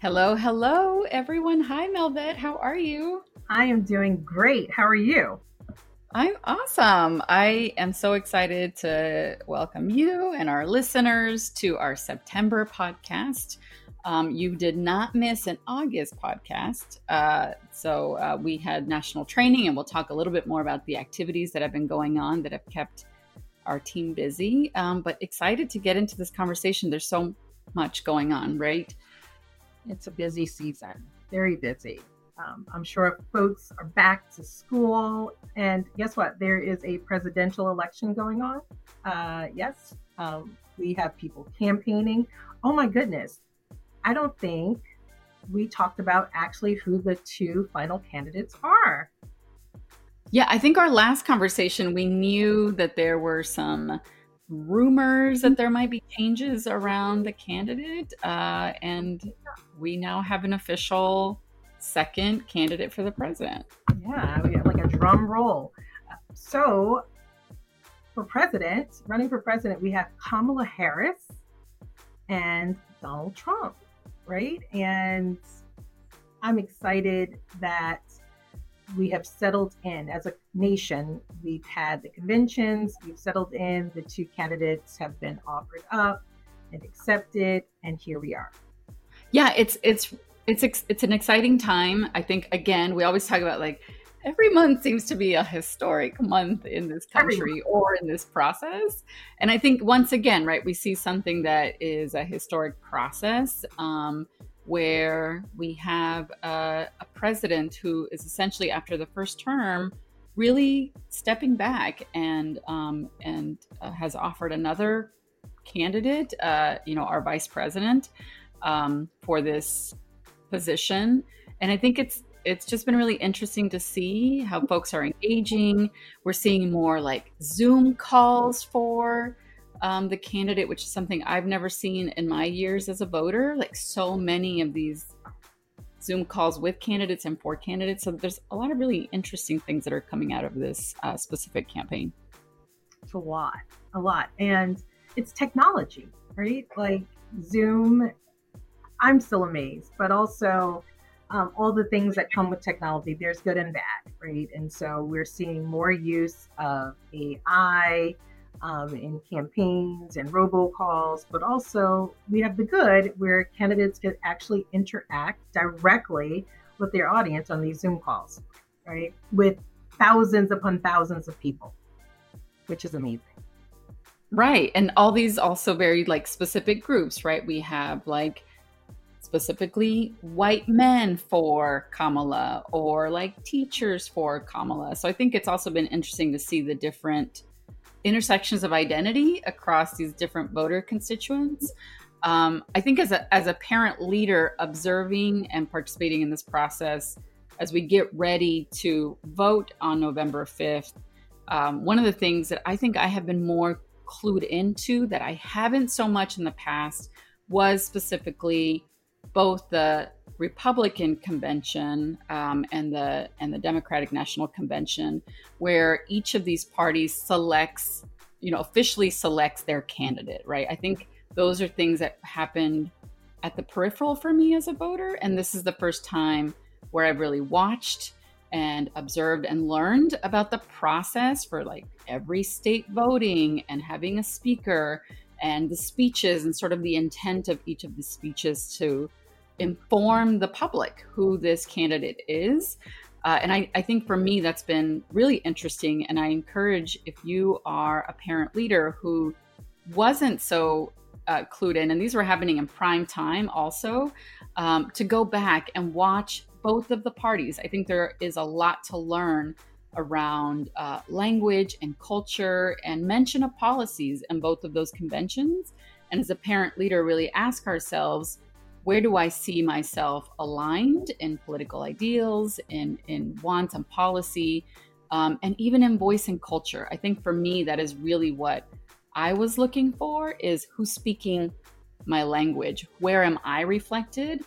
Hello, hello, everyone. Hi, Melvet. How are you? I am doing great. How are you? I'm awesome. I am so excited to welcome you and our listeners to our September podcast. You did not miss an August podcast. We had national training, and we'll talk a little bit more about the activities that have been going on that have kept our team busy. But excited to get into this conversation. There's so much going on, right? It's a busy season, very busy. I'm sure folks are back to school. And guess what? There is a presidential election going on. Yes, we have people campaigning. Oh my goodness. I don't think we talked about actually who the two final candidates are. Yeah, I think our last conversation, we knew that there were some rumors that there might be changes around the candidate. And we now have an official second candidate for the president. Yeah, we have like a drum roll. So, running for president, we have Kamala Harris and Donald Trump, right? And I'm excited that we have settled in as a nation. We've had the conventions, we've settled in, the two candidates have been offered up and accepted, and here we are. Yeah, it's an exciting time. I think, again, we always talk about like every month seems to be a historic month in this country or in this process. And I think once again, right, we see something that is a historic process, where we have a president who is essentially, after the first term, really stepping back and has offered another candidate, our vice president, for this position. And I think it's just been really interesting to see how folks are engaging. We're seeing more like Zoom calls for the candidate, which is something I've never seen in my years as a voter. Like so many of these Zoom calls with candidates and for candidates. So there's a lot of really interesting things that are coming out of this specific campaign. It's a lot. And it's technology, right? Like Zoom, I'm still amazed, but also all the things that come with technology, there's good and bad, right? And so we're seeing more use of AI in campaigns and robocalls, but also we have the good where candidates can actually interact directly with their audience on these Zoom calls, right? With thousands upon thousands of people, which is amazing. Right. And all these also very like specific groups, right? We have like specifically white men for Kamala or like teachers for Kamala. So I think it's also been interesting to see the different intersections of identity across these different voter constituents. I think as a parent leader observing and participating in this process, as we get ready to vote on November 5th, one of the things that I think I have been more clued into that I haven't so much in the past was specifically both the Republican convention and the Democratic National Convention, where each of these parties officially selects their candidate, right? I think those are things that happened at the peripheral for me as a voter. And this is the first time where I've really watched and observed and learned about the process for like every state voting and having a speaker and the speeches and sort of the intent of each of the speeches to inform the public who this candidate is. And I think for me, that's been really interesting. And I encourage, if you are a parent leader who wasn't so clued in, and these were happening in prime time also, to go back and watch both of the parties. I think there is a lot to learn around language and culture and mention of policies in both of those conventions. And as a parent leader, really ask ourselves, where do I see myself aligned in political ideals, in wants and policy, and even in voice and culture? I think for me, that is really what I was looking for, is who's speaking my language? Where am I reflected?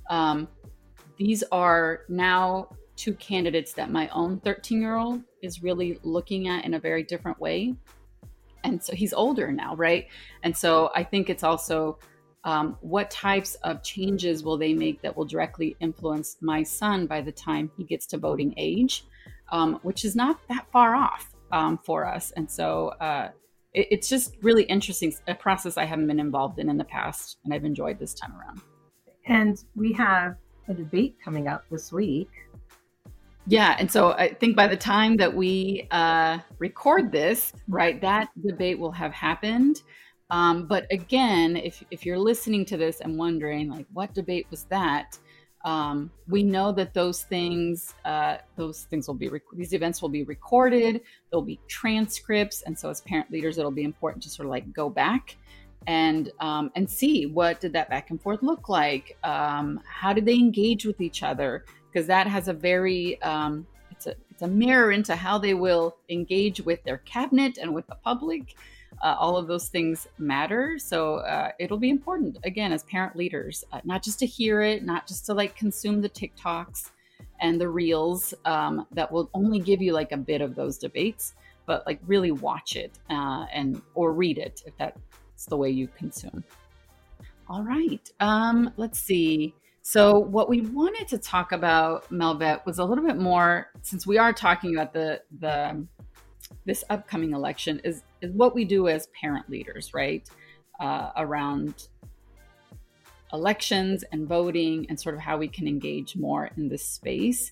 These are now two candidates that my own 13-year-old is really looking at in a very different way. And so he's older now, right? And so I think it's also What types of changes will they make that will directly influence my son by the time he gets to voting age, which is not that far off for us. And so it's just really interesting, a process I haven't been involved in the past, and I've enjoyed this time around. And we have a debate coming up this week. Yeah, and so I think by the time that we record this, right, that debate will have happened. But again, if you're listening to this and wondering, like, what debate was that? We know that those things will be these events will be recorded. There'll be transcripts, and so as parent leaders, it'll be important to sort of like go back and see what did that back and forth look like. How did they engage with each other? Because that has a very it's a mirror into how they will engage with their cabinet and with the public. All of those things matter. So it'll be important, again, as parent leaders, not just to hear it, not just to like consume the TikToks and the reels that will only give you like a bit of those debates, but like really watch it or read it if that's the way you consume. All right. Let's see. So what we wanted to talk about, Melvet, was a little bit more, since we are talking about this upcoming election, is what we do as parent leaders, right? Around elections and voting and sort of how we can engage more in this space.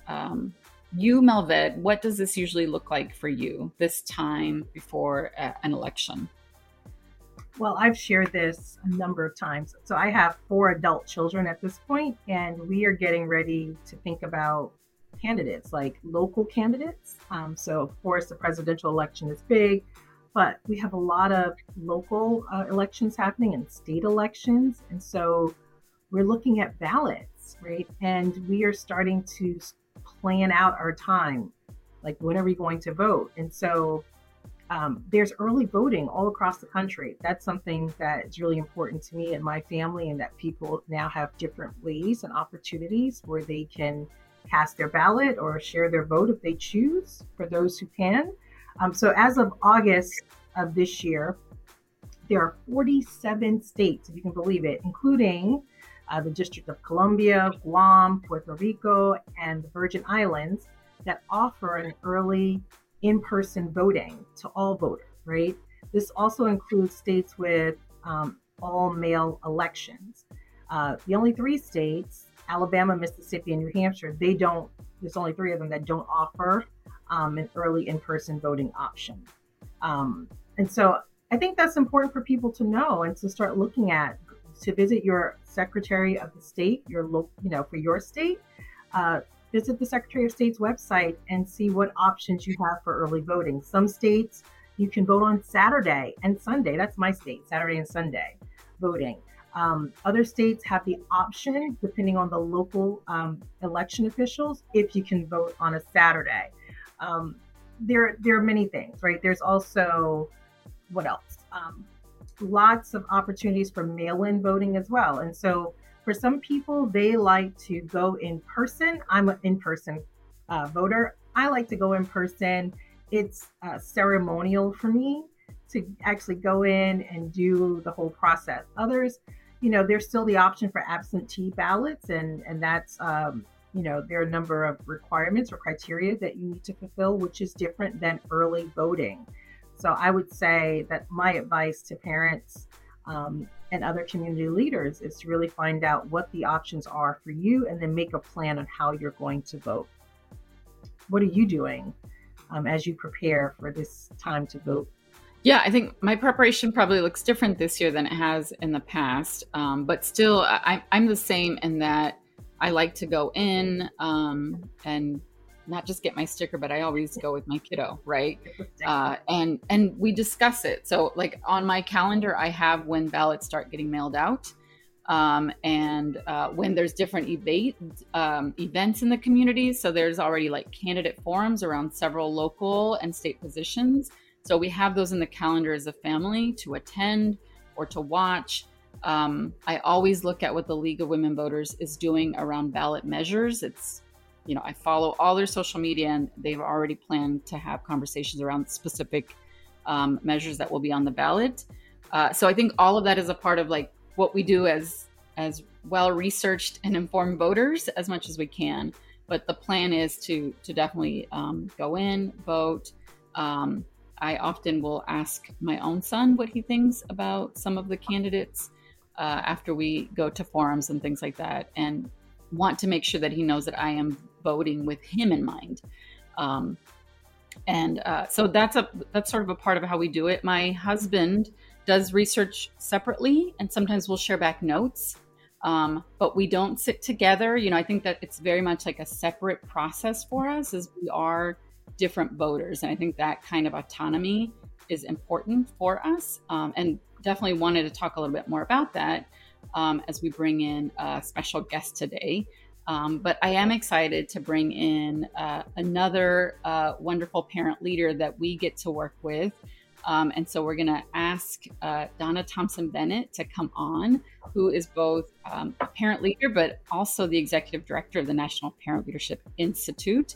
You, Melvet, what does this usually look like for you this time before an election? Well, I've shared this a number of times. So I have 4 adult children at this point, and we are getting ready to think about candidates, like local candidates. So of course, the presidential election is big, but we have a lot of local elections happening and state elections. And so we're looking at ballots, right? And we are starting to plan out our time, like when are we going to vote? And so there's early voting all across the country. That's something that is really important to me and my family, and that people now have different ways and opportunities where they can cast their ballot or share their vote if they choose, for those who can. So as of August of this year, there are 47 states, if you can believe it, including the District of Columbia, Guam, Puerto Rico, and the Virgin Islands, that offer an early in-person voting to all voters, right? This also includes states with all male elections. The only 3 states, Alabama, Mississippi, and New Hampshire, there's only 3 of them that don't offer an early in-person voting option. And so I think that's important for people to know and to start looking at, to visit your Secretary of the State, for your state. Visit the Secretary of State's website and see what options you have for early voting. Some states you can vote on Saturday and Sunday. That's my state, Saturday and Sunday voting. Other states have the option, depending on the local election officials, if you can vote on a Saturday. There are many things, right? There's also, what else? Lots of opportunities for mail-in voting as well. And so for some people, they like to go in person. I'm an in-person voter. I like to go in person. It's ceremonial for me to actually go in and do the whole process. Others, there's still the option for absentee ballots, and that's, there are a number of requirements or criteria that you need to fulfill, which is different than early voting. So I would say that my advice to parents and other community leaders is to really find out what the options are for you, and then make a plan on how you're going to vote. What are you doing as you prepare for this time to vote? Yeah, I think my preparation probably looks different this year than it has in the past. But still, I'm the same in that I like to go in and not just get my sticker, but I always go with my kiddo, right? And we discuss it. So like on my calendar, I have when ballots start getting mailed out. And when there's different events in the community. So there's already like candidate forums around several local and state positions. So we have those in the calendar as a family to attend or to watch. I always look at what the League of Women Voters is doing around ballot measures. It's, I follow all their social media, and they've already planned to have conversations around specific measures that will be on the ballot. So I think all of that is a part of like what we do as well researched and informed voters as much as we can. But the plan is to definitely go in, vote. I often will ask my own son what he thinks about some of the candidates after we go to forums and things like that, and want to make sure that he knows that I am voting with him in mind. So that's sort of a part of how we do it. My husband does research separately, and sometimes we'll share back notes, but we don't sit together. I think that it's very much like a separate process for us, as we are different voters, and I think that kind of autonomy is important for us, and definitely wanted to talk a little bit more about that as we bring in a special guest today. But I am excited to bring in another wonderful parent leader that we get to work with. And so we're going to ask Donna Thompson Bennett to come on, who is both a parent leader, but also the executive director of the National Parent Leadership Institute.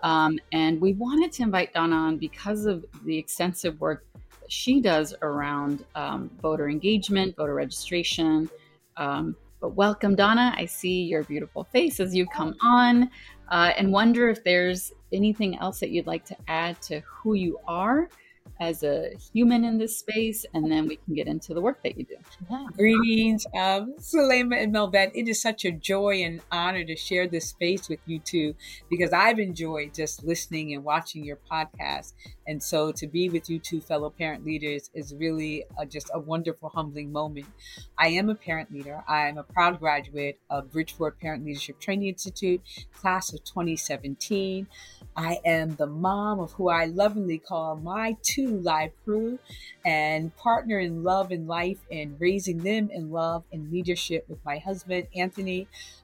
And we wanted to invite Donna on because of the extensive work that she does around voter engagement, voter registration. But welcome, Donna. I see your beautiful face as you come on, and wonder if there's anything else that you'd like to add to who you are as a human in this space, and then we can get into the work that you do. Yeah. Greetings, Sulaima and Melvette. It is such a joy and honor to share this space with you two, because I've enjoyed just listening and watching your podcast. And so to be with you two fellow parent leaders is really just a wonderful, humbling moment. I am a parent leader. I am a proud graduate of Bridgeport Parent Leadership Training Institute, class of 2017. I am the mom of who I lovingly call my two live crew, and partner in love and life and raising them in love and leadership with my husband, Anthony.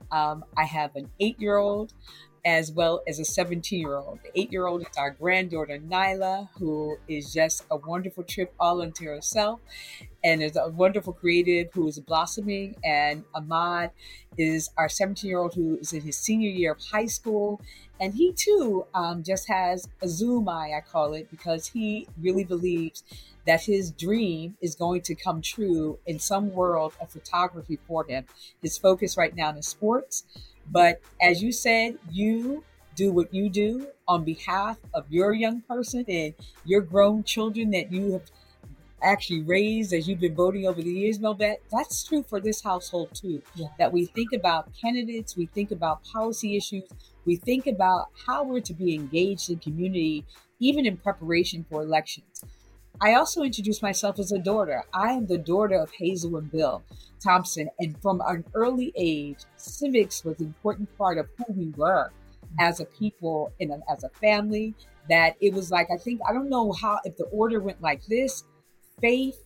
I have an 8-year-old as well as a 17-year-old. The 8-year-old is our granddaughter, Nyla, who is just a wonderful trip all unto herself, and is a wonderful creative who is blossoming. And Ahmad is our 17-year-old who is in his senior year of high school. And he too just has a Zoom eye, I call it, because he really believes that his dream is going to come true in some world of photography for him. His focus right now is sports. But as you said, you do what you do on behalf of your young person and your grown children that you have actually raised as you've been voting over the years, Melvette. That's true for this household too. Yeah. That we think about candidates, we think about policy issues, we think about how we're to be engaged in community, even in preparation for elections. I also introduced myself as a daughter. I am the daughter of Hazel and Bill Thompson. And from an early age, civics was an important part of who we were as a people and as a family. That it was like, I don't know how, if the order went like this: faith,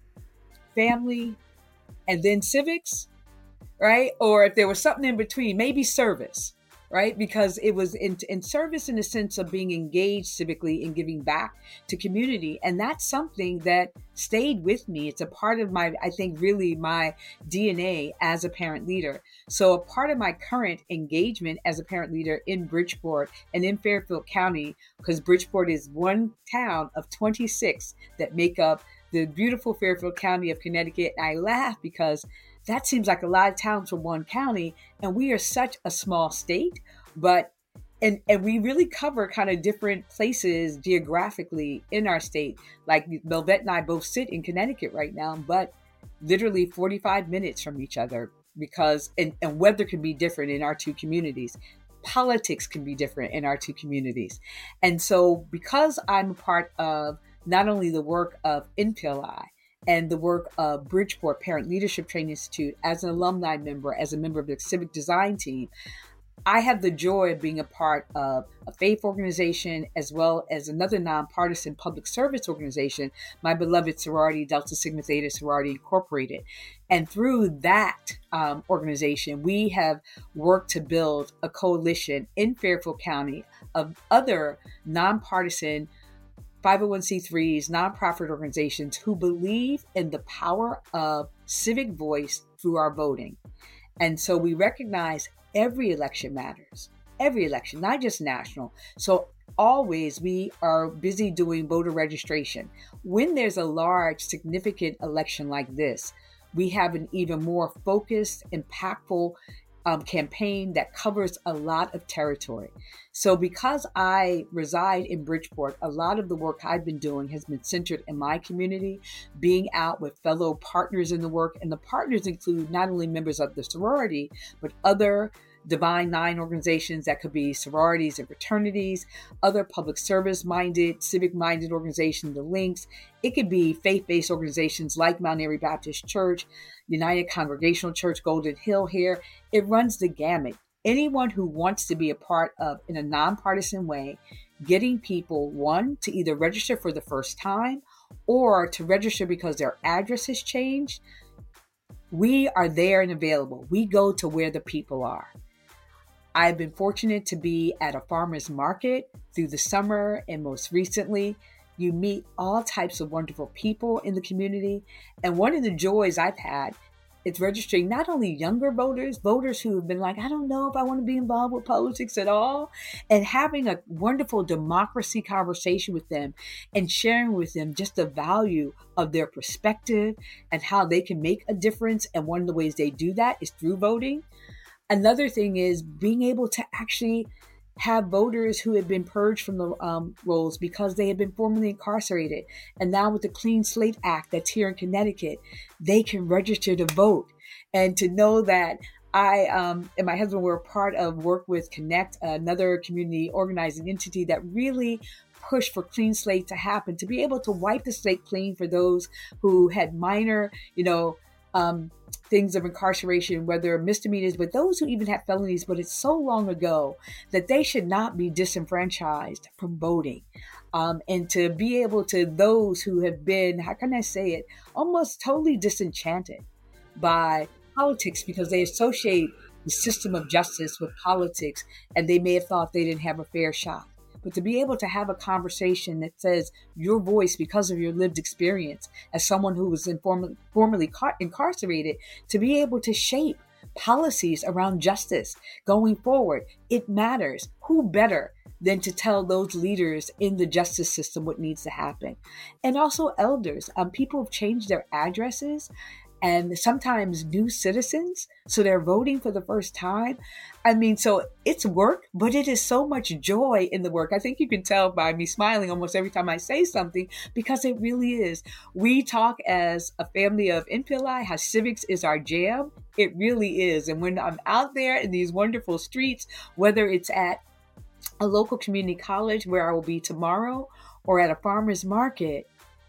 family, and then civics, right? Or if there was something in between, maybe service. Right? Because it was in service in the sense of being engaged civically and giving back to community. And that's something that stayed with me. It's a part of my, I think, really my DNA as a parent leader. So a part of my current engagement as a parent leader in Bridgeport and in Fairfield County, because Bridgeport is one town of 26 that make up the beautiful Fairfield County of Connecticut. And I laugh because that seems like a lot of towns from one county, and we are such a small state, but and we really cover kind of different places geographically in our state. Like Melvette and I both sit in Connecticut right now, but literally 45 minutes from each other, because and weather can be different in our two communities. Politics can be different in our two communities. And so because I'm a part of not only the work of NPLI, and the work of Bridgeport Parent Leadership Training Institute as an alumni member, as a member of the civic design team, I have the joy of being a part of a faith organization as well as another nonpartisan public service organization, my beloved sorority, Delta Sigma Theta Sorority Incorporated. And through that organization, we have worked to build a coalition in Fairfield County of other nonpartisan 501c3s, nonprofit organizations who believe in the power of civic voice through our voting. And so we recognize every election matters, every election, not just national. So always we are busy doing voter registration. When there's a large, significant election like this, we have an even more focused, impactful campaign that covers a lot of territory. So because I reside in Bridgeport, a lot of the work I've been doing has been centered in my community, being out with fellow partners in the work. And the partners include not only members of the sorority, but other Divine Nine organizations that could be sororities and fraternities, other public service minded, civic minded organizations, the Links. It could be faith-based organizations like Mount Airy Baptist Church, United Congregational Church, Golden Hill here. It runs the gamut. Anyone who wants to be a part of, in a nonpartisan way, getting people, one, to either register for the first time or to register because their address has changed, we are there and available. We go to where the people are. I've been fortunate to be at a farmer's market through the summer, and most recently, you meet all types of wonderful people in the community. And one of the joys I've had is registering not only younger voters who have been like, I don't know if I want to be involved with politics at all, and having a wonderful democracy conversation with them and sharing with them just the value of their perspective and how they can make a difference. And one of the ways they do that is through voting. Another thing is being able to actually have voters who have been purged from the rolls because they have been formerly incarcerated. And now with the Clean Slate Act that's here in Connecticut, they can register to vote. And to know that I and my husband were a part of Work with Connect, another community organizing entity that really pushed for Clean Slate to happen, to be able to wipe the slate clean for those who had minor, things of incarceration, whether misdemeanors, but those who even have felonies, but it's so long ago that they should not be disenfranchised from voting. And to be able to those who have been, how can I say it, almost totally disenchanted by politics because they associate the system of justice with politics and they may have thought they didn't have a fair shot. But to be able to have a conversation that says your voice, because of your lived experience as someone who was formerly incarcerated, to be able to shape policies around justice going forward, it matters. Who better than to tell those leaders in the justice system what needs to happen? And also elders. People have changed their addresses, and sometimes new citizens, so they're voting for the first time. I mean, so it's work, but it is so much joy in the work. I think you can tell by me smiling almost every time I say something, because it really is. We talk as a family of NPLI how civics is our jam. It really is. And when I'm out there in these wonderful streets, whether it's at a local community college where I will be tomorrow or at a farmer's market,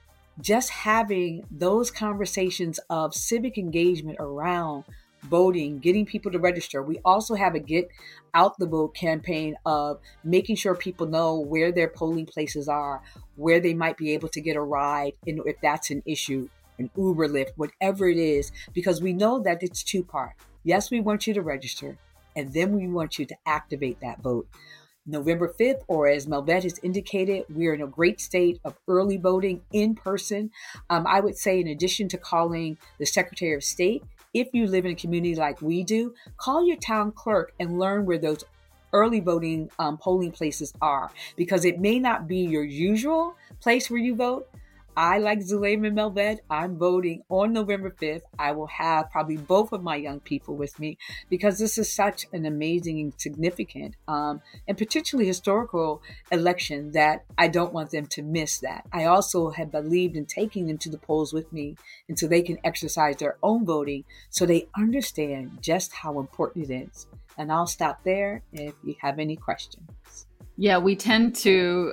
just having those conversations of civic engagement around voting, getting people to register. We also have a Get Out the Vote campaign of making sure people know where their polling places are, where they might be able to get a ride, and if that's an issue, an Uber, Lyft, whatever it is, because we know that it's two-part. Yes, we want you to register, and then we want you to activate that vote. November 5th, or as Melvette has indicated, we're in a great state of early voting in person. I would say in addition to calling the Secretary of State, if you live in a community like we do, call your town clerk and learn where those early voting polling places are, because it may not be your usual place where you vote. I, like Zulema and Melvette, I'm voting on November 5th. I will have probably both of my young people with me because this is such an amazing and significant and potentially historical election that I don't want them to miss that. I also have believed in taking them to the polls with me and so they can exercise their own voting so they understand just how important it is. And I'll stop there if you have any questions. Yeah, we tend to...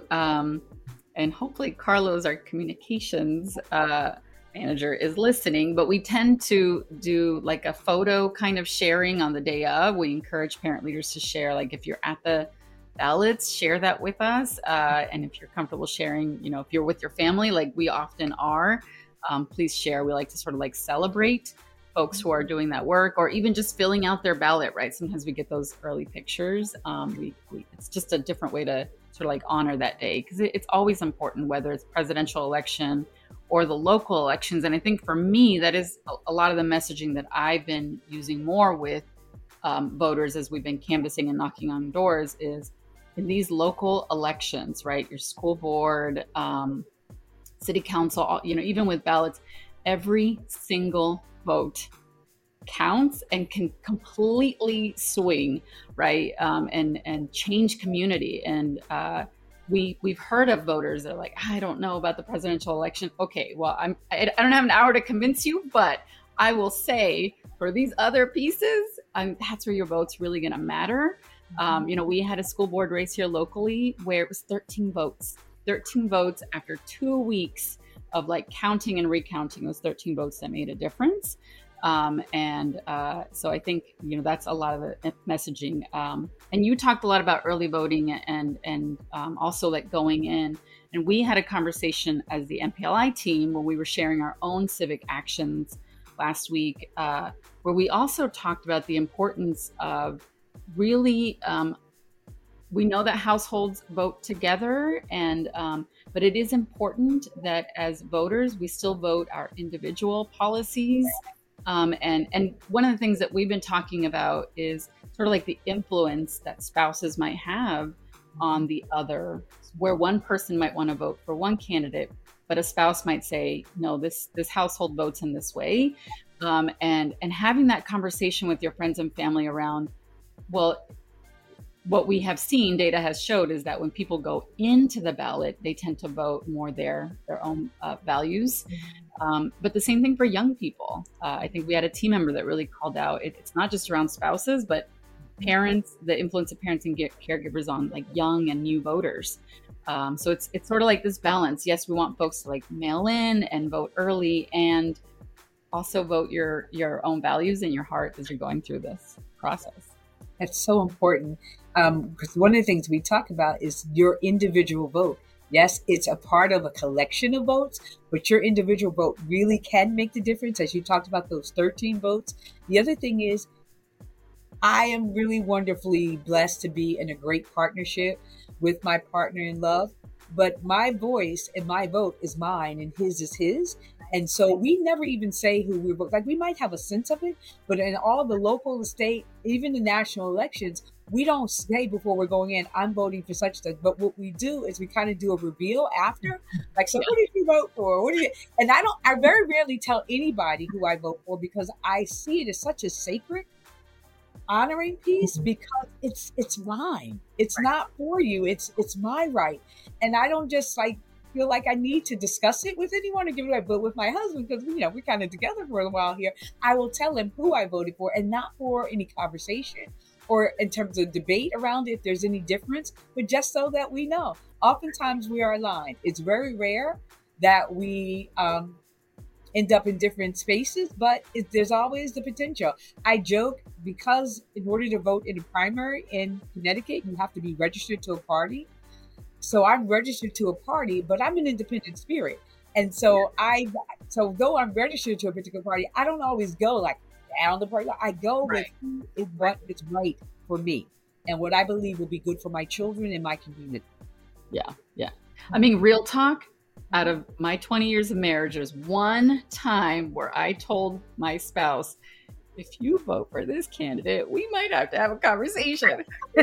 and hopefully Carlos, our communications manager, is listening, but we tend to do like a photo kind of sharing on the day of. We encourage parent leaders to share, like if you're at the ballots, share that with us. And if you're comfortable sharing, if you're with your family, like we often are, please share. We like to sort of like celebrate folks who are doing that work, or even just filling out their ballot, right? Sometimes we get those early pictures. It's just a different way to sort of like honor that day, because it's always important, whether it's presidential election or the local elections. And I think for me, that is a lot of the messaging that I've been using more with voters as we've been canvassing and knocking on doors is in these local elections, right? Your school board, city council, even with ballots, every single vote counts and can completely swing, right? And change community. And we've heard of voters that are like, I don't know about the presidential election. Okay, well, I don't have an hour to convince you, but I will say for these other pieces, that's where your vote's really going to matter. We had a school board race here locally where it was 13 votes after 2 weeks of like counting and recounting. Those 13 votes that made a difference. So I think, that's a lot of the messaging. And you talked a lot about early voting and also like going in. And we had a conversation as the MPLI team when we were sharing our own civic actions last week, where we also talked about the importance of really, we know that households vote together, but it is important that as voters, we still vote our individual policies. And one of the things that we've been talking about is sort of like the influence that spouses might have on the other, where one person might want to vote for one candidate, but a spouse might say, no, this household votes in this way. And having that conversation with your friends and family around, well, what we have seen, data has showed, is that when people go into the ballot, they tend to vote more their own values. But the same thing for young people. I think we had a team member that really called out, it's not just around spouses, but parents, the influence of parents and caregivers on like young and new voters. So it's sort of like this balance. Yes, we want folks to like mail in and vote early, and also vote your own values and your heart as you're going through this process. That's so important. Because one of the things we talk about is your individual vote. Yes, it's a part of a collection of votes, but your individual vote really can make the difference, as you talked about those 13 votes. The other thing is, I am really wonderfully blessed to be in a great partnership with my partner in love, but my voice and my vote is mine and his is his. And so we never even say who we vote. Like, we might have a sense of it, but in all the local, the state, even the national elections, we don't say before we're going in, I'm voting for such and such. But what we do is we kind of do a reveal after, like, so who did you vote for? What do you? And I very rarely tell anybody who I vote for, because I see it as such a sacred, honoring piece, because it's mine. It's not for you. It's my right. And I don't just like feel like I need to discuss it with anyone or give it away. But with my husband, because we're kind of together for a while here, I will tell him who I voted for, and not for any conversation or in terms of debate around it, if there's any difference, but just so that we know. Oftentimes we are aligned. It's very rare that we end up in different spaces, but there's always the potential. I joke, because in order to vote in a primary in Connecticut, you have to be registered to a party. So I'm registered to a party, but I'm an independent spirit. And so though I'm registered to a particular party, I don't always go like down the party. I go with who is what is right for me and what I believe will be good for my children and my community. Yeah. Yeah. I mean, real talk, out of my 20 years of marriage, there's one time where I told my spouse, if you vote for this candidate, we might have to have a conversation.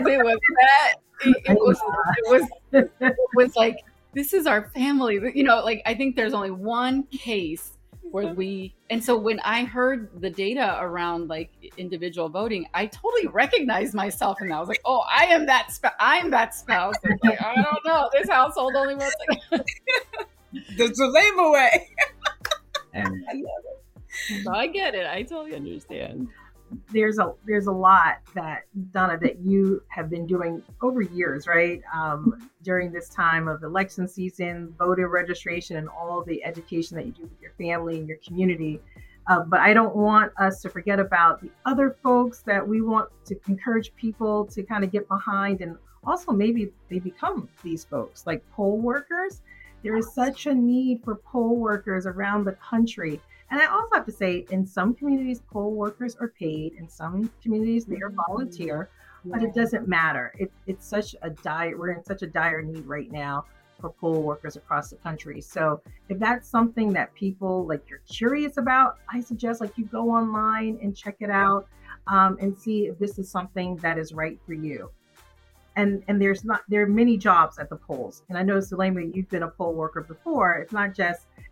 It was like, this is our family. Like, I think there's only one case where and so when I heard the data around like individual voting, I totally recognized myself, and I was like, oh, I'm that spouse. It's like, I don't know, this household only votes like the Zulema way. I love it. So I get it. I totally understand. There's a lot that, Donna, that you have been doing over years, right? During this time of election season, voter registration, and all the education that you do with your family and your community. But I don't want us to forget about the other folks that we want to encourage people to kind of get behind, and also maybe they become these folks, like poll workers. There is such a need for poll workers around the country. And I also have to say, in some communities, poll workers are paid. In some communities, they are volunteer, but it doesn't matter. It's such a we're in such a dire need right now for poll workers across the country. So if that's something that people like you're curious about, I suggest like you go online and check it out and see if this is something that is right for you. And there are many jobs at the polls. And I know, Zulema, you've been a poll worker before. It's not just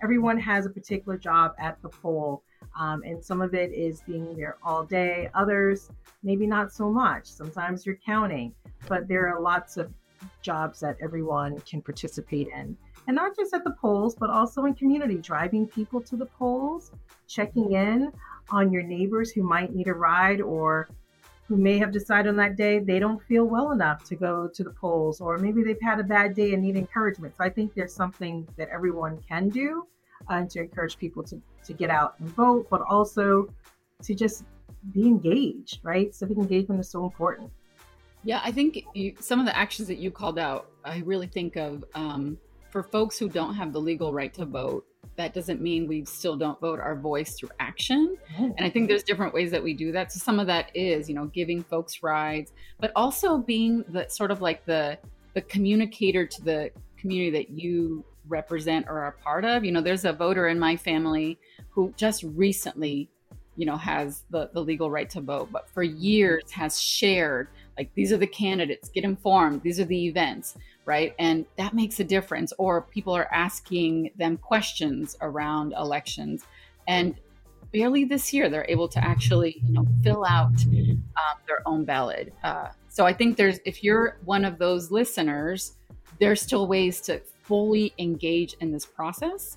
everyone has a particular job at the poll. And some of it is being there all day. Others, maybe not so much. Sometimes you're counting, but there are lots of jobs that everyone can participate in. And not just at the polls, but also in community, driving people to the polls, checking in on your neighbors who might need a ride or who may have decided on that day they don't feel well enough to go to the polls, or maybe they've had a bad day and need encouragement. So I think there's something that everyone can do to encourage people to get out and vote, but also to just be engaged, right? Civic engagement is so important. Yeah, I think some of the actions that you called out, I really think of for folks who don't have the legal right to vote. That doesn't mean we still don't vote our voice through action. And I think there's different ways that we do that. So some of that is, giving folks rides, but also being the sort of like the communicator to the community that you represent or are part of. There's a voter in my family who just recently, has the legal right to vote, but for years has shared, like, these are the candidates, get informed, these are the events, right? And that makes a difference. Or people are asking them questions around elections. And barely this year, they're able to actually, fill out their own ballot. So I think if you're one of those listeners, there's still ways to fully engage in this process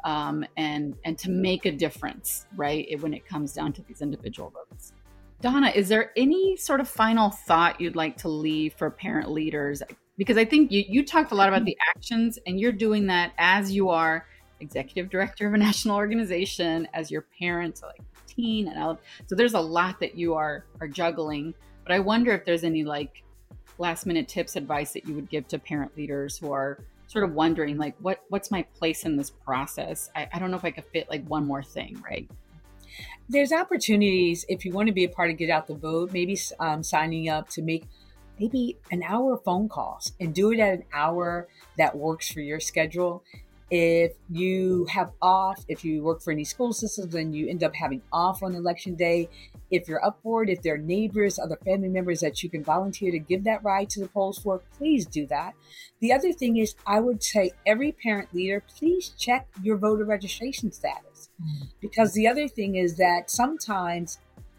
and to make a difference, right? When it comes down to these individual votes. Donna, is there any sort of final thought you'd like to leave for parent leaders? Because I think you talked a lot about the actions, and you're doing that as you are executive director of a national organization, as your parents, like teen and adult. So there's a lot that you are juggling. But I wonder if there's any like last minute tips, advice that you would give to parent leaders who are sort of wondering, like, what's my place in this process? I don't know if I could fit like one more thing, right? There's opportunities if you want to be a part of Get Out the Vote, maybe signing up to make maybe an hour of phone calls and do it at an hour that works for your schedule. If you have off, if you work for any school systems and you end up having off on election day, if you're up for it, if there are neighbors, other family members that you can volunteer to give that ride to the polls for, please do that. The other thing is, I would say every parent leader, please check your voter registration status. Because the other thing is that sometimes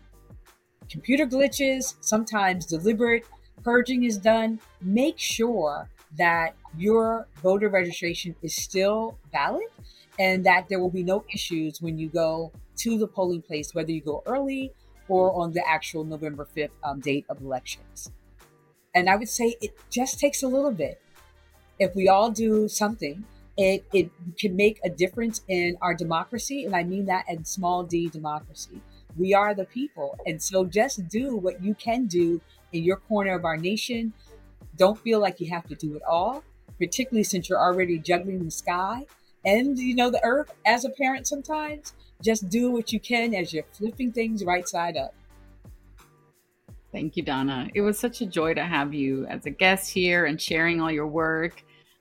computer glitches, sometimes deliberate purging is done. Make sure that your voter registration is still valid and that there will be no issues when you go to the polling place, whether you go early or on the actual November 5th date of elections. And I would say it just takes a little bit. If we all do something, it can make a difference in our democracy. And I mean that in small d democracy. We are the people. And so just do what you can do in your corner of our nation. Don't feel like you have to do it all, particularly since you're already juggling the sky and, the earth as a parent sometimes. Just do what you can as you're flipping things right side up. Thank you, Donna. It was such a joy to have you as a guest here and sharing all your work.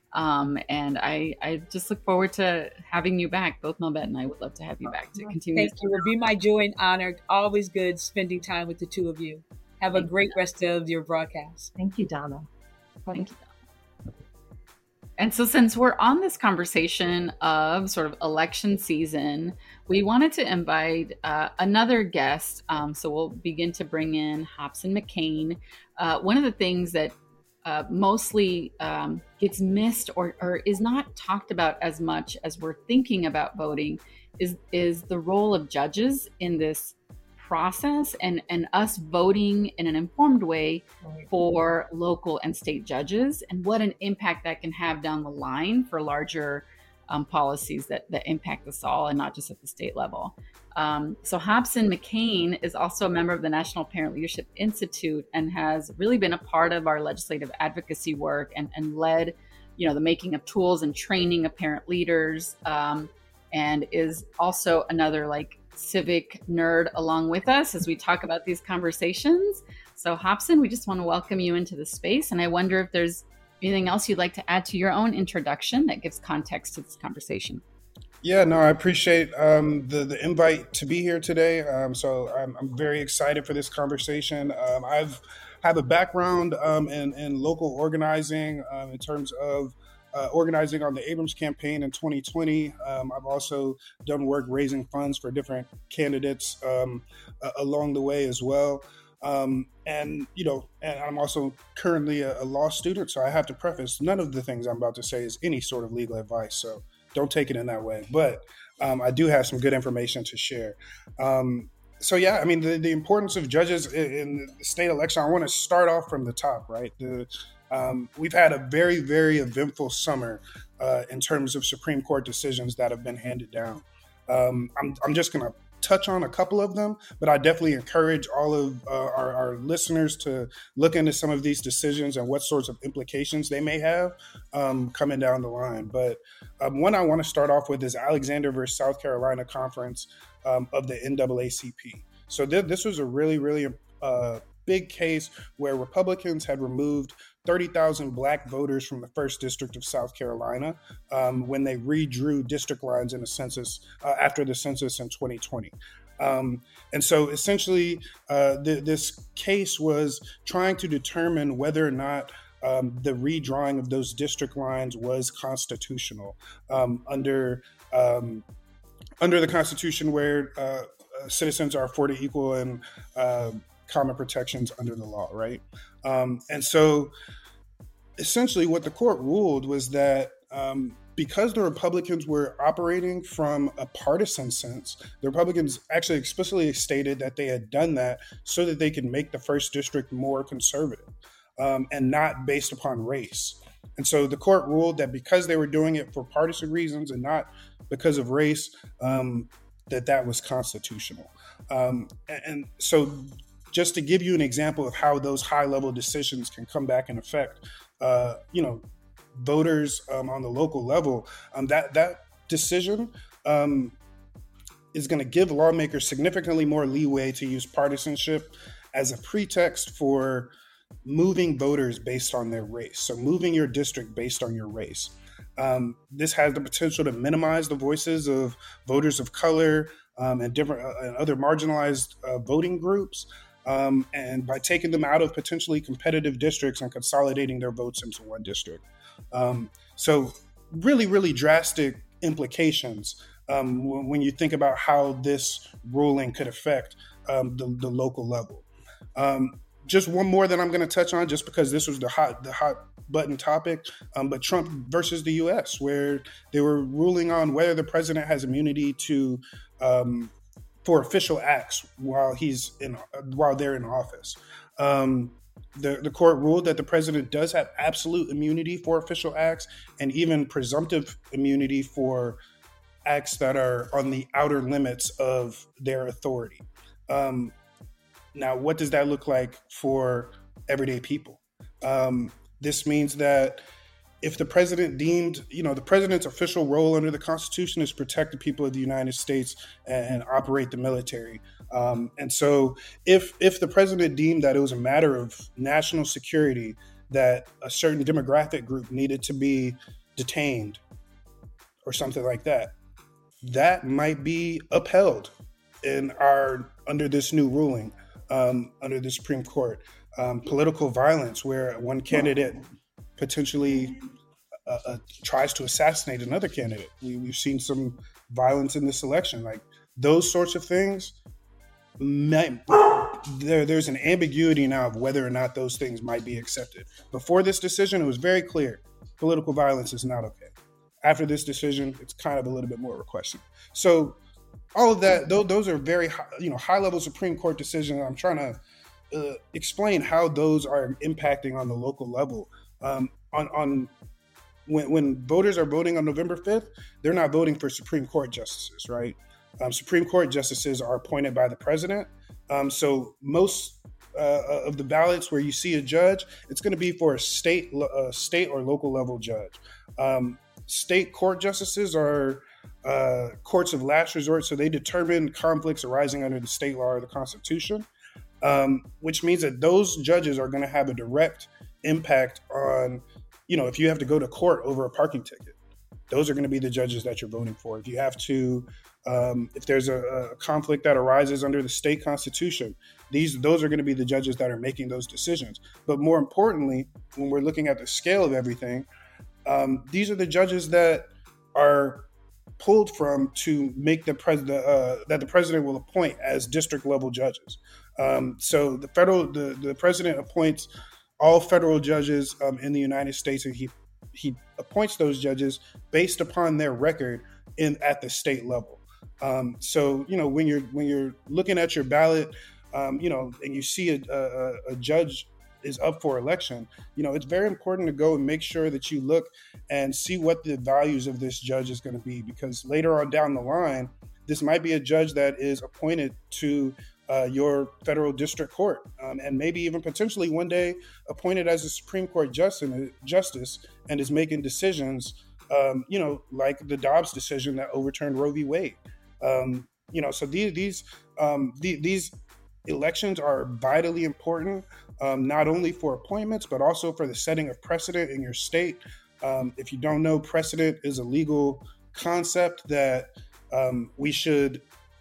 And I just look forward to having you back. Both Melvette and I would love to have you back to continue. Thank you. It will be my joy and honor. Always good spending time with the two of you. Have a great rest of your broadcast. Thank you, Donna. Thank you. And so since we're on this conversation of sort of election season, we wanted to invite another guest. So we'll begin to bring in Hobson McCain. One of the things that mostly gets missed or is not talked about as much as we're thinking about voting is the role of judges in this process and us voting in an informed way for local and state judges, and what an impact that can have down the line for larger policies that impact us all and not just at the state level. So Hobson McCain is also a member of the National Parent Leadership Institute and has really been a part of our legislative advocacy work and led, the making of tools and training of parent leaders, and is also another civic nerd along with us as we talk about these conversations. So Hobson, we just want to welcome you into the space. And I wonder if there's anything else you'd like to add to your own introduction that gives context to this conversation. Yeah, no, I appreciate the invite to be here today. So I'm very excited for this conversation. I have a background in local organizing in terms of organizing on the Abrams campaign in 2020. I've also done work raising funds for different candidates along the way as well. And I'm also currently a law student, so I have to preface none of the things I'm about to say is any sort of legal advice, so don't take it in that way. But I do have some good information to share. So yeah, I mean, the importance of judges in the state election, I want to start off from the top, right? We've had a very, very eventful summer in terms of Supreme Court decisions that have been handed down. I'm just going to touch on a couple of them, but I definitely encourage all of our listeners to look into some of these decisions and what sorts of implications they may have coming down the line. But one I want to start off with is Alexander versus South Carolina Conference of the NAACP. So this was a really, really big case where Republicans had removed 30,000 Black voters from the 1st District of South Carolina when they redrew district lines in a census after the census in 2020. And so essentially, this case was trying to determine whether or not the redrawing of those district lines was constitutional under the Constitution, where citizens are afforded equal and common protections under the law, right? And so essentially what the court ruled was that because the Republicans were operating from a partisan sense, the Republicans actually explicitly stated that they had done that so that they could make the 1st District more conservative and not based upon race. And so the court ruled that because they were doing it for partisan reasons and not because of race, that was constitutional. And so just to give you an example of how those high-level decisions can come back and affect, voters on the local level, that decision is going to give lawmakers significantly more leeway to use partisanship as a pretext for moving voters based on their race. So moving your district based on your race. This has the potential to minimize the voices of voters of color and different and other marginalized voting groups. And by taking them out of potentially competitive districts and consolidating their votes into one district. So really, really drastic implications when you think about how this ruling could affect the local level. Just one more that I'm going to touch on, just because this was the hot button topic, but Trump versus the U.S., where they were ruling on whether the president has immunity to for official acts while they're in office. The court ruled that the president does have absolute immunity for official acts and even presumptive immunity for acts that are on the outer limits of their authority. Now, what does that look like for everyday people? This means that if the president the president's official role under the Constitution is to protect the people of the United States and operate the military. And so if the president deemed that it was a matter of national security, that a certain demographic group needed to be detained or something like that, that might be upheld under this new ruling, under the Supreme Court. Political violence, where one candidate potentially tries to assassinate another candidate. We've seen some violence in this election. Like those sorts of things, there's an ambiguity now of whether or not those things might be accepted. Before this decision, it was very clear political violence is not okay. After this decision, it's kind of a little bit more of a question. So all of that, those are very high-level Supreme Court decisions. I'm trying to explain how those are impacting on the local level. When voters are voting on November 5th, they're not voting for Supreme Court justices, right? Supreme Court justices are appointed by the president. So most of the ballots where you see a judge, it's going to be for a state or local level judge. State court justices are courts of last resort, so they determine conflicts arising under the state law or the Constitution, which means that those judges are going to have a direct impact on, if you have to go to court over a parking ticket, those are going to be the judges that you're voting for. If you have to, if there's a conflict that arises under the state constitution, those are going to be the judges that are making those decisions. But more importantly, when we're looking at the scale of everything, These are the judges that are pulled from to make the president that the president will appoint as district level judges. So the president appoints all federal judges in the United States, and he appoints those judges based upon their record at the state level. So when you're looking at your ballot, and you see a judge is up for election, it's very important to go and make sure that you look and see what the values of this judge is going to be, because later on down the line, this might be a judge that is appointed to your federal district court, and maybe even potentially one day appointed as a Supreme Court justice and is making decisions, like the Dobbs decision that overturned Roe v. Wade. So these elections are vitally important, not only for appointments, but also for the setting of precedent in your state. If you don't know, precedent is a legal concept that we should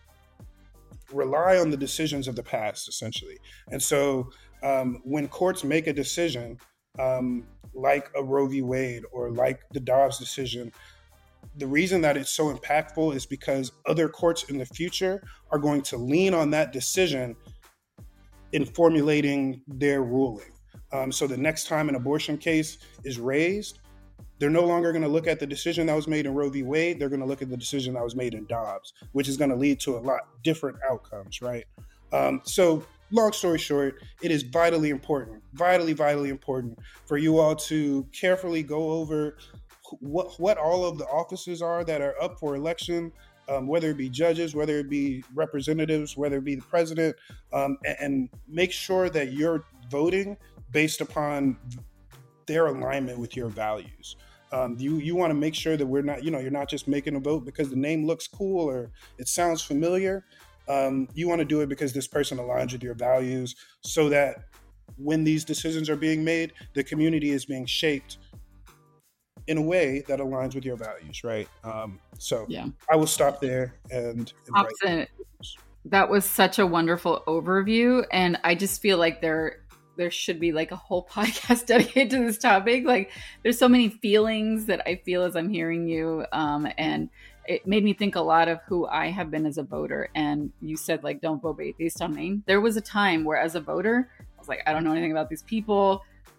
rely on the decisions of the past, essentially. And so when courts make a decision like a Roe v. Wade or like the Dobbs decision, the reason that it's so impactful is because other courts in the future are going to lean on that decision in formulating their ruling. So the next time an abortion case is raised, they're no longer going to look at the decision that was made in Roe v. Wade. They're going to look at the decision that was made in Dobbs, which is going to lead to a lot different outcomes, right? So long story short, it is vitally important for you all to carefully go over what all of the offices are that are up for election, whether it be judges, whether it be representatives, whether it be the president, and make sure that you're voting based upon their alignment with your values. You want to make sure that we're not, you're not just making a vote because the name looks cool or it sounds familiar. You want to do it because this person aligns with your values, so that when these decisions are being made, the community is being shaped in a way that aligns with your values, right? So yeah. I will stop there and invite. That was such a wonderful overview, and I just feel like there should be like a whole podcast dedicated to this topic. Like, there's so many feelings that I feel as I'm hearing you, and it made me think a lot of who I have been as a voter. And you said, like, don't vote based on name. There was a time where, as a voter, I was like, I don't know anything about these people.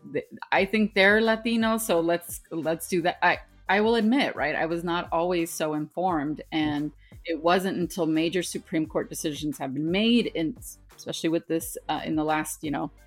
I think they're Latino, so let's do that. I will admit, right, I was not always so informed, and it wasn't until major Supreme Court decisions have been made, and especially with this in the last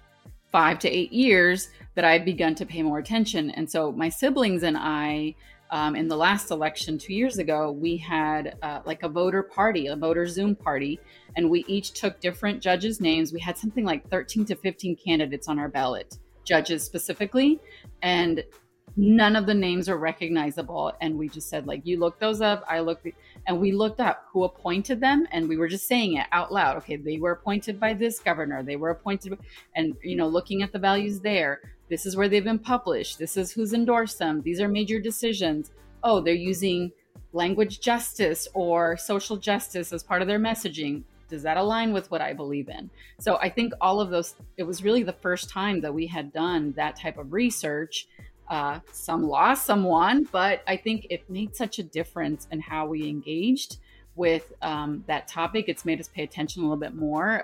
5 to 8 years, that I've begun to pay more attention. And so my siblings and I, in the last election 2 years ago, we had like a voter Zoom party, and we each took different judges' names. We had something like 13 to 15 candidates on our ballot, judges specifically, and none of the names are recognizable. And we just said, like, you look those up, and we looked up who appointed them, and we were just saying it out loud. Okay, they were appointed by this governor, they were appointed, and looking at the values there, this is where they've been published, this is who's endorsed them, these are major decisions. Oh, they're using language justice or social justice as part of their messaging. Does that align with what I believe in? So I think all of those, it was really the first time that we had done that type of research. Some lost, some won, but I think it made such a difference in how we engaged with that topic. It's made us pay attention a little bit more.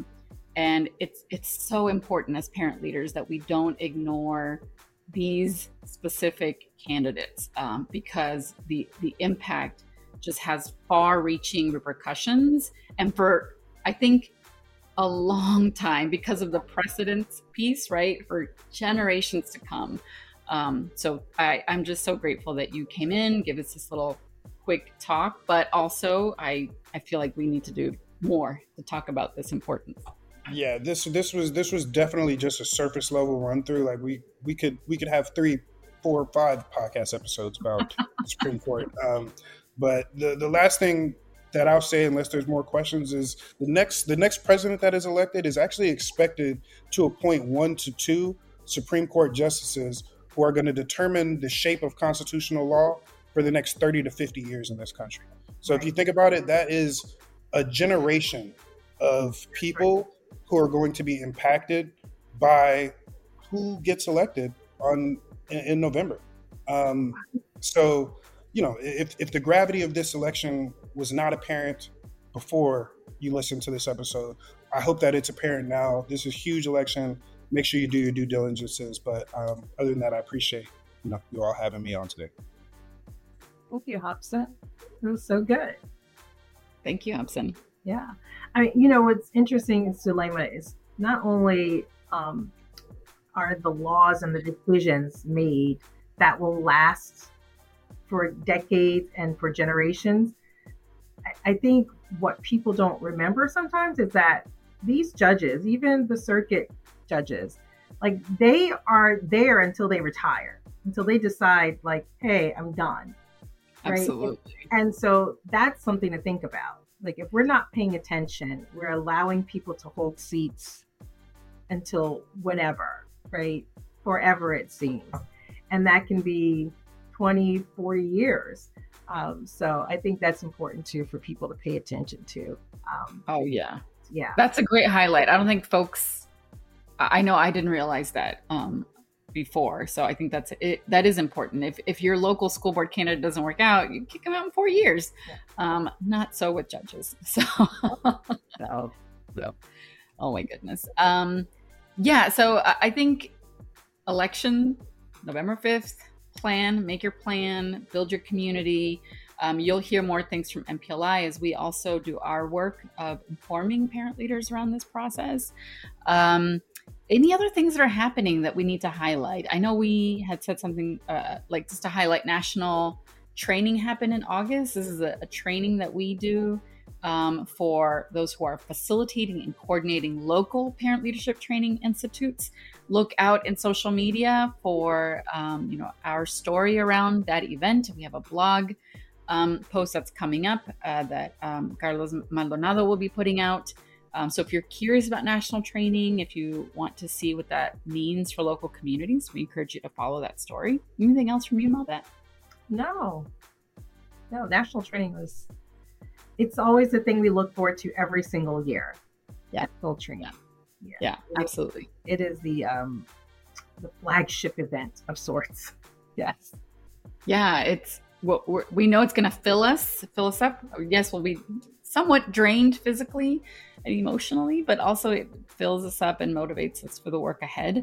And it's so important as parent leaders that we don't ignore these specific candidates, because the impact just has far-reaching repercussions. And for, I think, a long time, because of the precedence piece, right, for generations to come. So I'm just so grateful that you came in, give us this little quick talk, but also I feel like we need to do more to talk about this importance. Yeah, this was definitely just a surface level run through. Like we could have 3, 4, 5 podcast episodes about the Supreme Court. But the last thing that I'll say, unless there's more questions, is the next president that is elected is actually expected to appoint 1 to 2 Supreme Court justices who are going to determine the shape of constitutional law for the next 30 to 50 years in this country. So if you think about it, that is a generation of people who are going to be impacted by who gets elected in November. So, if the gravity of this election was not apparent before you listened to this episode, I hope that it's apparent now. This is a huge election. Make sure you do your due diligences. But other than that, I appreciate you all having me on today. Thank you, Hobson. It was so good. Thank you, Hobson. Yeah. I mean, what's interesting, Sulaima, is not only are the laws and the decisions made that will last for decades and for generations. I think what people don't remember sometimes is that these judges, even the circuit judges, like they are there until they retire, until they decide like, hey, I'm done. Right? Absolutely. And so that's something to think about. Like if we're not paying attention, we're allowing people to hold seats until whenever, right? Forever, it seems. And that can be 20, 40 years. So I think that's important too for people to pay attention to. Oh, yeah. Yeah. That's a great highlight. I don't think folks, I know I didn't realize that before. So I think that is important. If your local school board candidate doesn't work out, you kick them out in 4 years. Yeah. Not so with judges. So, oh my goodness. So I think election, November 5th, make your plan, build your community. You'll hear more things from MPLI as we also do our work of informing parent leaders around this process. Any other things that are happening that we need to highlight? I know we had said something like just to highlight national training happen in August. This is a training that we do for those who are facilitating and coordinating local parent leadership training institutes. Look out in social media for our story around that event. We have a blog post that's coming up that Carlos Maldonado will be putting out. So if you're curious about national training, if you want to see what that means for local communities, we encourage you to follow that story. Anything else from you, Melvette? No, national training it's always the thing we look forward to every single year. Yeah. Full training. Yeah, absolutely. It is the flagship event of sorts. Yes. Yeah, it's what we know it's going to fill us up. Yes, we'll be somewhat drained physically and emotionally, but also it fills us up and motivates us for the work ahead.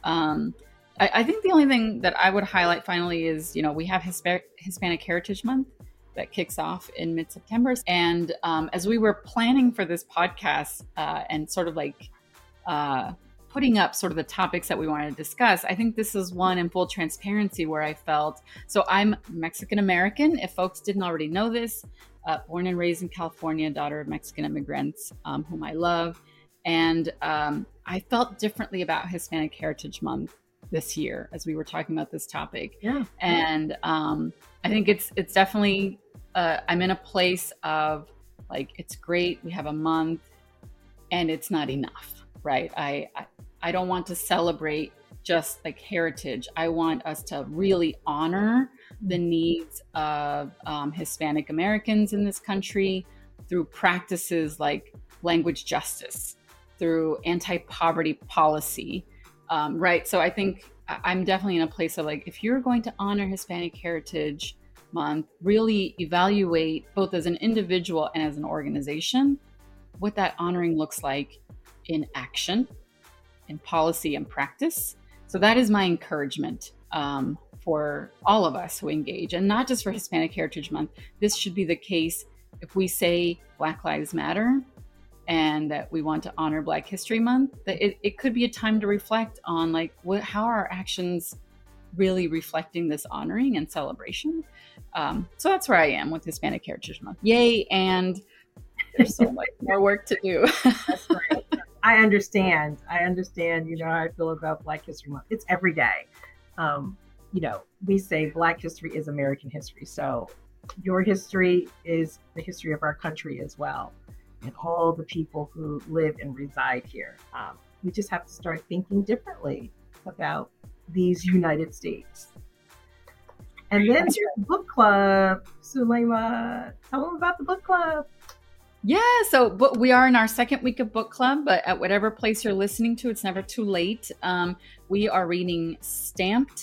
I think the only thing that I would highlight finally is, we have Hispanic Heritage Month that kicks off in mid-September. And as we were planning for this podcast and sort of like putting up sort of the topics that we wanted to discuss, I think this is one in full transparency where I felt, so I'm Mexican American, if folks didn't already know this, born and raised in California, daughter of Mexican immigrants whom I love. And I felt differently about Hispanic Heritage Month this year as we were talking about this topic. Yeah. And I think it's definitely, I'm in a place of like, it's great. We have a month and it's not enough, right? I don't want to celebrate just like heritage. I want us to really honor the needs of Hispanic Americans in this country through practices like language justice, through anti-poverty policy, right? So I think I'm definitely in a place of like, if you're going to honor Hispanic Heritage Month, really evaluate both as an individual and as an organization, what that honoring looks like in action, in policy and practice. So that is my encouragement for all of us who engage, and not just for Hispanic Heritage Month. This should be the case if we say Black Lives Matter and that we want to honor Black History Month, that it could be a time to reflect on like how are our actions really reflecting this honoring and celebration. So that's where I am with Hispanic Heritage Month. Yay, and there's so much more work to do. That's right. I understand, how I feel about Black History Month. It's every day. We say Black history is American history. So your history is the history of our country as well, and all the people who live and reside here. We just have to start thinking differently about these United States. And then your book club, Sulaima, tell them about the book club. Yeah, so we are in our second week of book club, but at whatever place you're listening to, it's never too late. We are reading Stamped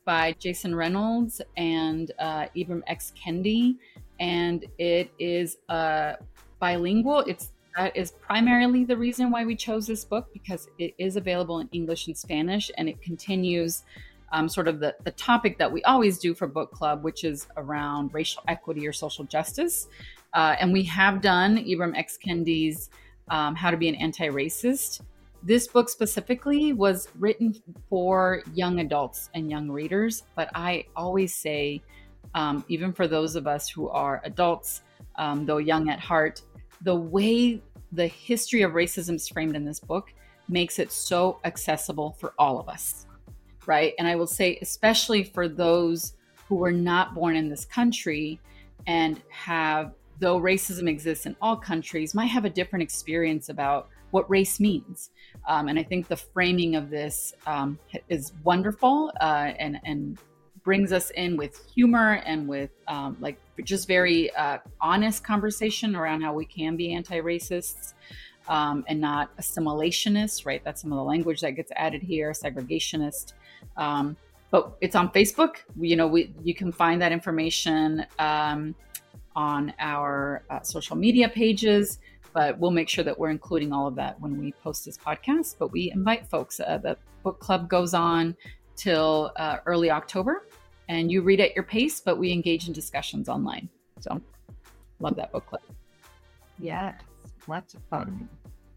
by Jason Reynolds and Ibram X. Kendi, and it is bilingual. That is primarily the reason why we chose this book, because it is available in English and Spanish, and it continues sort of the topic that we always do for book club, which is around racial equity or social justice. And we have done Ibram X. Kendi's How to Be an Anti-Racist. This book specifically was written for young adults and young readers, but I always say, even for those of us who are adults, though young at heart, the way the history of racism is framed in this book makes it so accessible for all of us, right? And I will say, especially for those who were not born in this country and have, though racism exists in all countries, might have a different experience about what race means. And I think the framing of this is wonderful and brings us in with humor and with like just very honest conversation around how we can be anti-racists and not assimilationist, right? That's some of the language that gets added here, segregationist. But it's on Facebook. You can find that information on our social media pages, but we'll make sure that we're including all of that when we post this podcast. But we invite folks. The book club goes on till early October, and you read at your pace, but we engage in discussions online. So love that book club. Yes, lots of fun.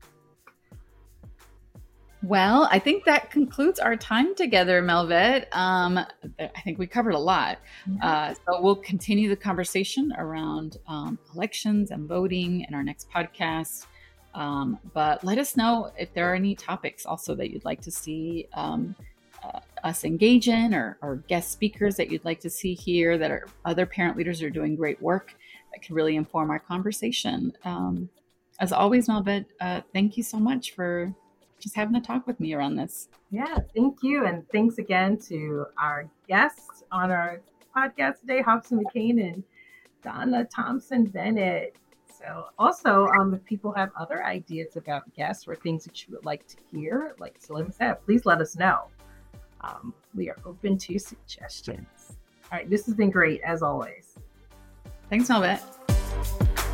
Well, I think that concludes our time together, Melvet. I think we covered a lot. So we'll continue the conversation around elections and voting in our next podcast. But let us know if there are any topics also that you'd like to see us engage in, or guest speakers that you'd like to see here that are other parent leaders who are doing great work that can really inform our conversation. As always, Melvet, thank you so much for just having a talk with me around this. Yeah, thank you. And thanks again to our guests on our podcast today, Hobson McCain and Donna Thompson Bennett. So also, if people have other ideas about guests or things that you would like to hear, like Salim said, please let us know. We are open to suggestions. All right, this has been great as always. Thanks, Melvet.